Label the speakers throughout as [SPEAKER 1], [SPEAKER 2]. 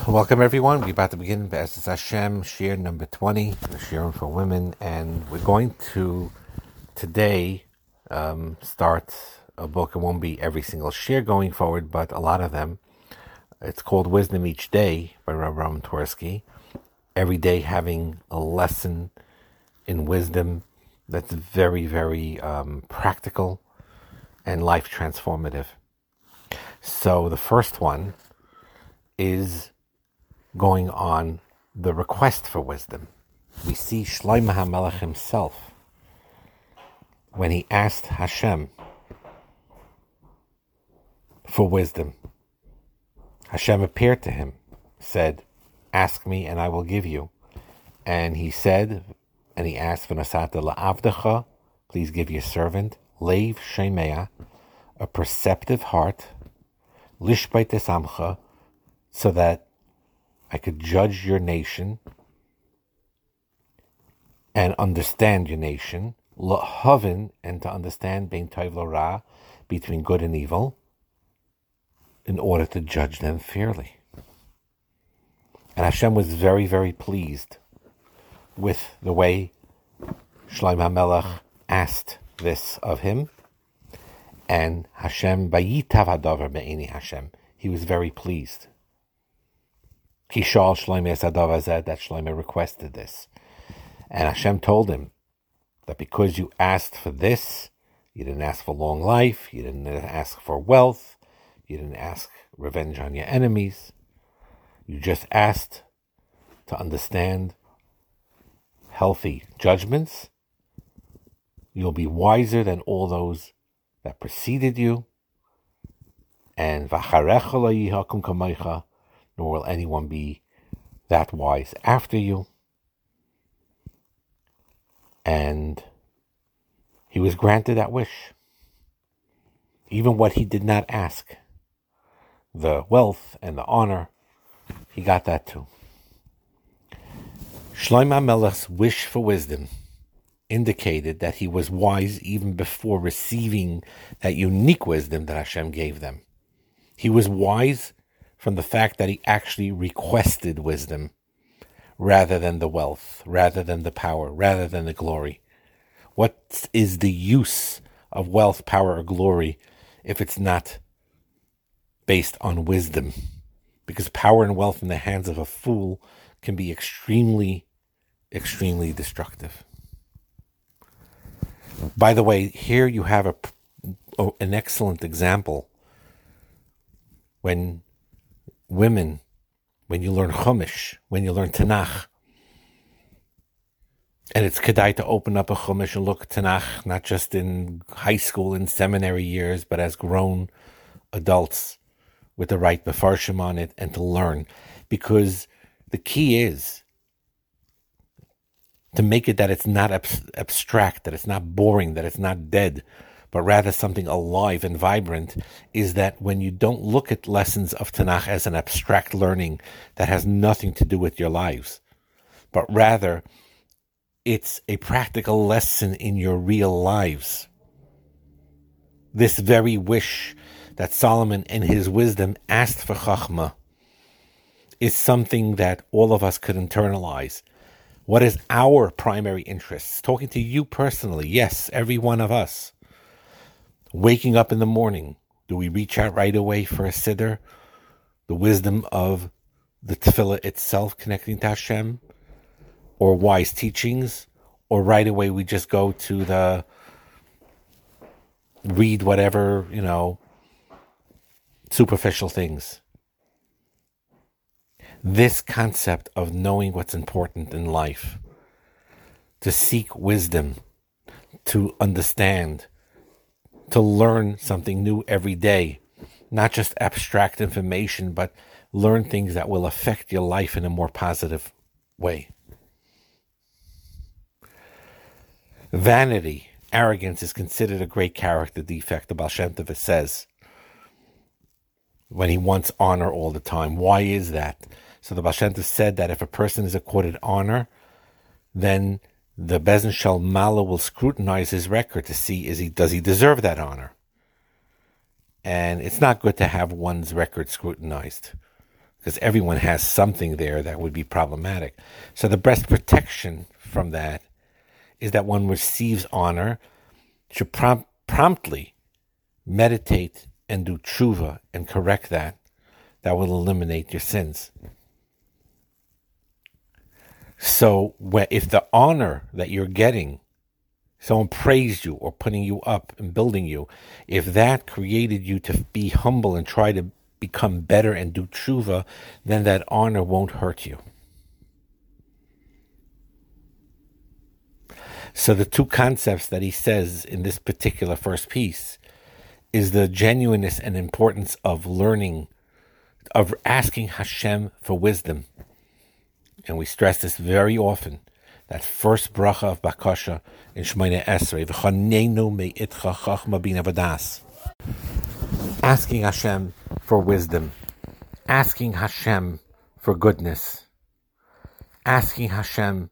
[SPEAKER 1] Welcome everyone. We're about to begin B'ezras Hashem, Shir number 20, the Shirim for women, and we're going to today start a book. It won't be every single Shir going forward, but a lot of them. It's called Wisdom Each Day by Rav Ram Twersky. Every day having a lesson in wisdom that's very, very practical and life transformative. So the first one is going on the request for wisdom. We see Shlomo HaMelech himself when he asked Hashem for wisdom. Hashem appeared to him, said, "Ask me and I will give you." And he said, and he asked, "V'nasata la'avdecha, please give your servant, leiv shemea, a perceptive heart, lishbeit esamcha, so that I could judge your nation and understand your nation, la'havin, and to understand bein tov l'ra, between good and evil, in order to judge them fairly." And Hashem was very, very pleased with the way Shlomo HaMelech asked this of him. And Hashem, vayitav hadavar be'eni Hashem, he was very pleased. Kishal Shlomo Esadav Azed, that Shlomo requested this. And Hashem told him that because you asked for this, you didn't ask for long life, you didn't ask for wealth, you didn't ask revenge on your enemies, you just asked to understand healthy judgments. You'll be wiser than all those that preceded you. And v'acharecha lo yihakum kamocha, nor will anyone be that wise after you. And he was granted that wish. Even what he did not ask, the wealth and the honor, he got that too. Shlomo HaMelech's wish for wisdom indicated that he was wise even before receiving that unique wisdom that Hashem gave them. He was wise from the fact that he actually requested wisdom rather than the wealth, rather than the power, rather than the glory. What is the use of wealth, power, or glory if it's not based on wisdom? Because power and wealth in the hands of a fool can be extremely, extremely destructive. By the way, here you have an excellent example when women, when you learn Chumash, when you learn Tanakh, and it's kedai to open up a Chumash and look Tanakh, not just in high school and seminary years, but as grown adults with the right mefarshim on it, and to learn. Because the key is to make it that it's not abstract, that it's not boring, that it's not dead, but rather something alive and vibrant, is that when you don't look at lessons of Tanakh as an abstract learning that has nothing to do with your lives, but rather it's a practical lesson in your real lives. This very wish that Solomon in his wisdom asked for Chachma is something that all of us could internalize. What is our primary interest? Talking to you personally, yes, every one of us. Waking up in the morning, do we reach out right away for a siddur? The wisdom of the tefillah itself connecting to Hashem? Or wise teachings? Or right away we just go to the read whatever, superficial things? This concept of knowing what's important in life, to seek wisdom, to understand, to learn something new every day, not just abstract information, but learn things that will affect your life in a more positive way. Vanity, arrogance is considered a great character defect. The Baal Shem Tov says, when he wants honor all the time. Why is that? So the Baal Shem Tov said that if a person is accorded honor, then the Bezdin Shel Mala will scrutinize his record to see does he deserve that honor. And it's not good to have one's record scrutinized. because everyone has something there that would be problematic. So the best protection from that is that one receives honor, should promptly meditate and do tshuva and correct that. That will eliminate your sins. So if the honor that you're getting, someone praised you or putting you up and building you, if that created you to be humble and try to become better and do tshuva, then that honor won't hurt you. So the two concepts that he says in this particular first piece is the genuineness and importance of learning, of asking Hashem for wisdom. And we stress this very often. That first bracha of Bakasha in Shemona Esrei, V'chanenu me'itcha chachma bina v'das. Asking Hashem for wisdom. Asking Hashem for goodness. Asking Hashem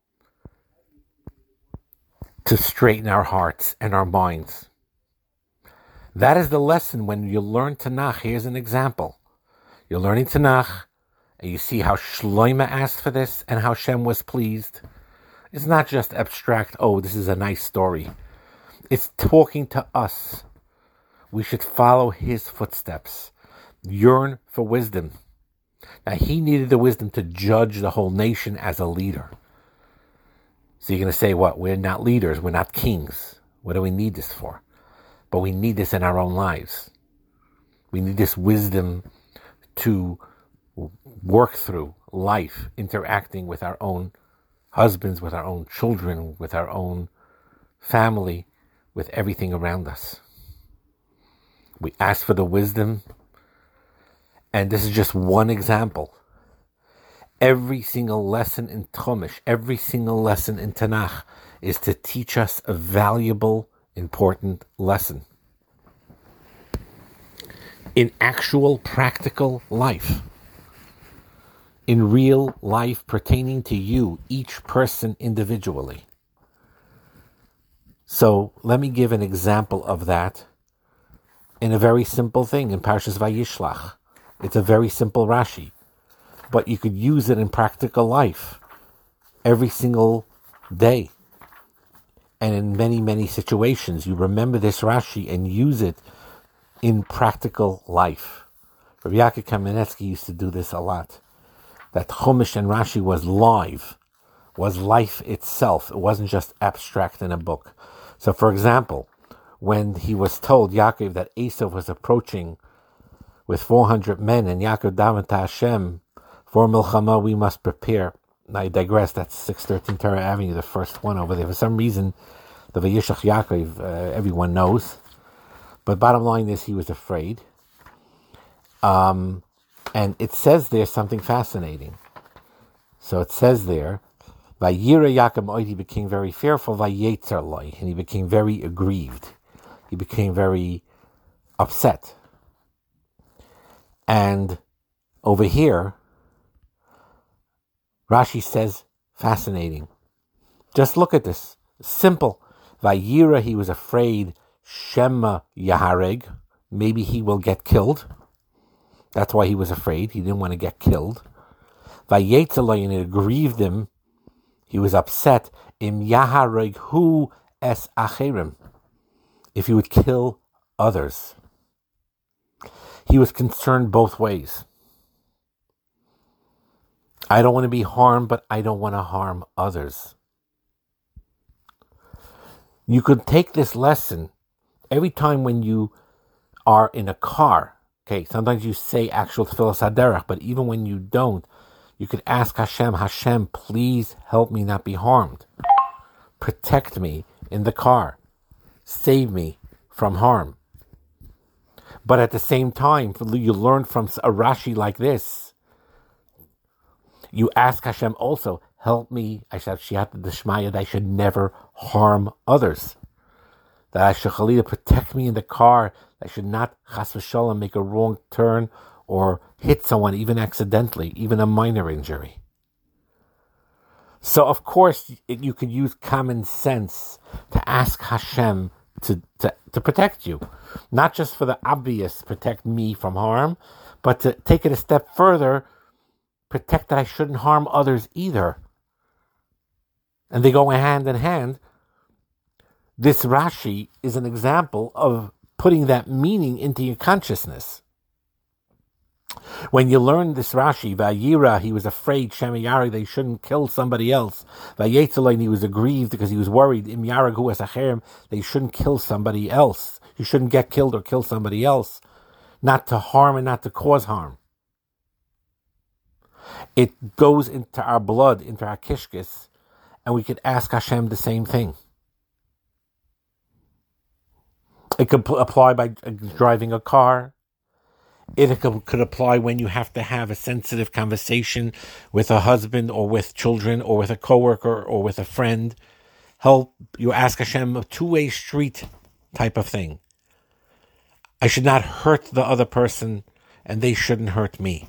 [SPEAKER 1] to straighten our hearts and our minds. That is the lesson when you learn Tanakh. Here's an example. You're learning Tanakh, and you see how Shloimeh asked for this and how Hashem was pleased. It's not just abstract, oh, this is a nice story. It's talking to us. We should follow his footsteps. Yearn for wisdom. Now, he needed the wisdom to judge the whole nation as a leader. So you're going to say, what? We're not leaders. We're not kings. What do we need this for? But we need this in our own lives. We need this wisdom to work through life, interacting with our own husbands, with our own children, with our own family, with everything around us. We ask for the wisdom, and this is just one example. Every single lesson in Chumash, every single lesson in Tanakh is to teach us a valuable, important lesson. In actual, practical life. In real life pertaining to you, each person individually. So let me give an example of that in a very simple thing in Parshas Vayishlach. It's a very simple Rashi, but you could use it in practical life every single day. And in many, many situations, you remember this Rashi and use it in practical life. Rabbi Yaakov Kamenetsky used to do this a lot. That Chumash and Rashi was live, was life itself. It wasn't just abstract in a book. So, for example, when he was told, Yaakov, that Esav was approaching with 400 men, and Yaakov davened to Hashem, for Milchama we must prepare. Now, I digress, that's 613 Torah Avenue, the first one over there. For some reason, the Vayishlach Yaakov, everyone knows. But bottom line is, he was afraid. And it says there something fascinating. So it says there, Vayira Yaakov Moed, he became very fearful, Vayetzer Loi, and he became very aggrieved. He became very upset. And over here, Rashi says, fascinating. Just look at this. Simple. Vayira, he was afraid, Shema Yahareg, maybe he will get killed. That's why he was afraid. He didn't want to get killed. Vayetzelay, and it grieved him. He was upset. Im Yahareg hu es acherim, if he would kill others. He was concerned both ways. I don't want to be harmed, but I don't want to harm others. You could take this lesson every time when you are in a car. Okay, sometimes you say actual Tfilas HaDerech, but even when you don't, you could ask Hashem, Hashem, please help me not be harmed. Protect me in the car. Save me from harm. But at the same time, you learn from a Rashi like this. You ask Hashem also, help me, I should have the Shmaya, that I should never harm others. That I should Chalila protect me in the car. I should not, chas v'shalom, make a wrong turn or hit someone, even accidentally, even a minor injury. So, of course, you could use common sense to ask Hashem to protect you. Not just for the obvious, protect me from harm, But to take it a step further, protect that I shouldn't harm others either. And they go hand in hand. This Rashi is an example of putting that meaning into your consciousness. When you learn this Rashi, Vayira, he was afraid, Shem Yarag, they shouldn't kill somebody else. Vayetzalain, he was aggrieved because he was worried, Im Yarag hu asacherem, they shouldn't kill somebody else. You shouldn't get killed or kill somebody else. Not to harm and not to cause harm. It goes into our blood, into our kishkis, and we could ask Hashem the same thing. It could apply by driving a car. It could apply when you have to have a sensitive conversation with a husband or with children or with a coworker or with a friend. Help, you ask Hashem, a two-way street type of thing. I should not hurt the other person and they shouldn't hurt me.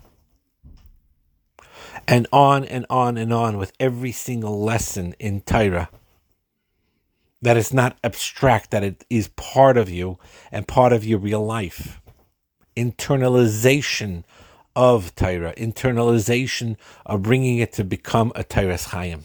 [SPEAKER 1] And on and on and on with every single lesson in Torah. That it's not abstract, that it is part of you and part of your real life. Internalization of Torah, internalization of bringing it to become a Torah's Chaim.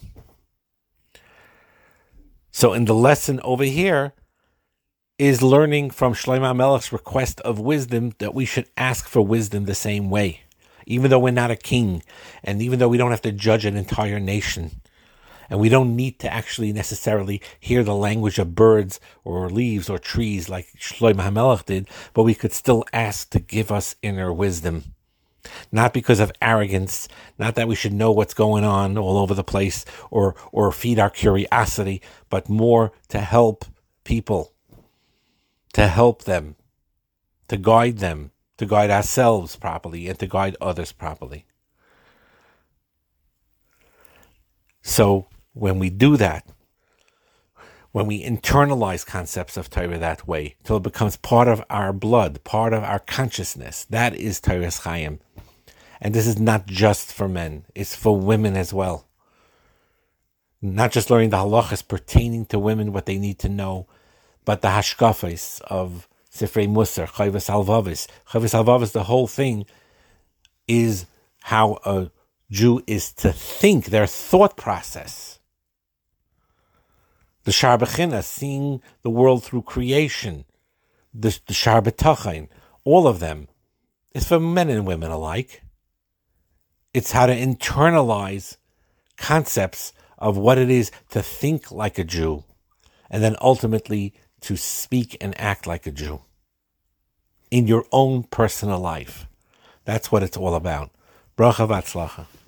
[SPEAKER 1] So in the lesson over here is learning from Shlomo HaMelech's request of wisdom that we should ask for wisdom the same way. Even though we're not a king, and even though we don't have to judge an entire nation, and we don't need to actually necessarily hear the language of birds or leaves or trees like Shlomo HaMelech did, but we could still ask to give us inner wisdom. Not because of arrogance, not that we should know what's going on all over the place or feed our curiosity, but more to help people, to help them, to guide them, to guide ourselves properly, and to guide others properly. So when we do that, when we internalize concepts of Torah that way, till it becomes part of our blood, part of our consciousness, that is Torah's Chaim. And this is not just for men, it's for women as well. Not just learning the halachas pertaining to women, what they need to know, but the hashkafos of Sifrei Musar, Chayvus Halvavis. Chayvus Halvavis, the whole thing is how a Jew is to think, their thought process. The Shar B'china, seeing the world through creation. The Shar B'tachin, all of them, is for men and women alike. It's how to internalize concepts of what it is to think like a Jew, and then ultimately to speak and act like a Jew in your own personal life. That's what it's all about. Bracha v'atzlacha.